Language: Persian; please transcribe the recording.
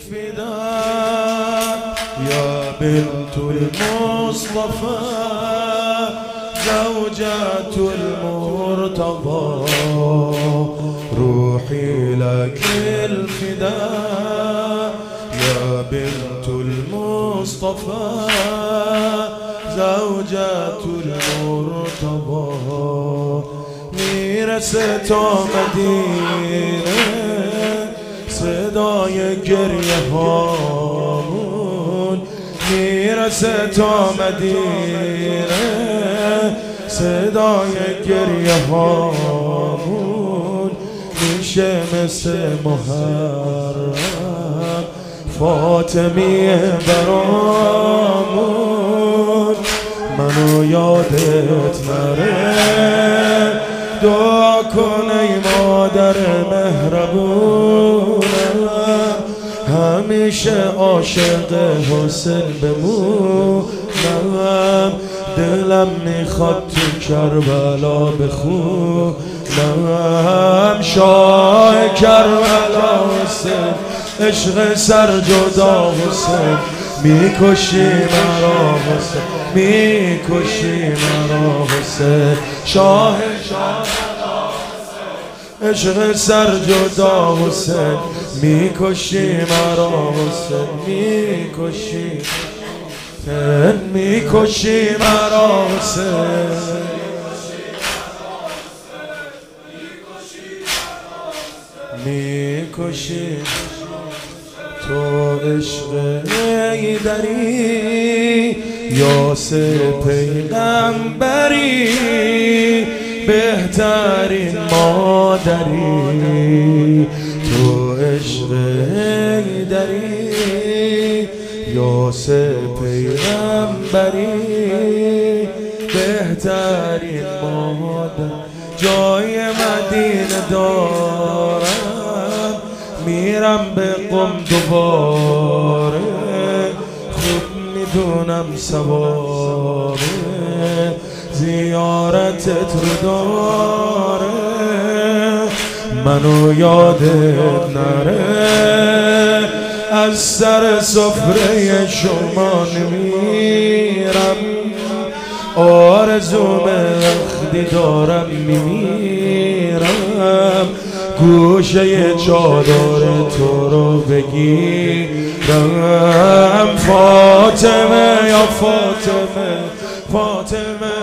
الفداء يا بنت المصطفى زوجة المرتضى روحي لك الفداء يا بنت المصطفى زوجة المرتضى میرسه تا مدینه صدای گریه هامون میرسه تا مدینه صدای گریه هامون میشه مثل محرم فاطمیه برامون منو یادت نره دعا کن ای مادر مهربونم همیشه عاشق حسین بمونم دلم میخواد تو کربلا بخونم شاه کربلا حسین عشق سر جدا حسین میکشی مرا حسین میکشی مرا حسین شاه عشق سر جدا حسین میکشی مرا حسین میکشی مرا حسین میکشی تو عشق ایدری یاسر پیغمبری بهترین مادری تو عشق ایدری یاسر پیغمبری بهترین مادر جای مدینه دارم میرم به قم دوباره خوب میدونم سواره زیارتت رو داره منو یادت نره از سر سفره شما نمیرم آرزو وقتی دارم میمیرم گوشه چادر تو رو بگیرم فاطمه یا فاطمه فاطمه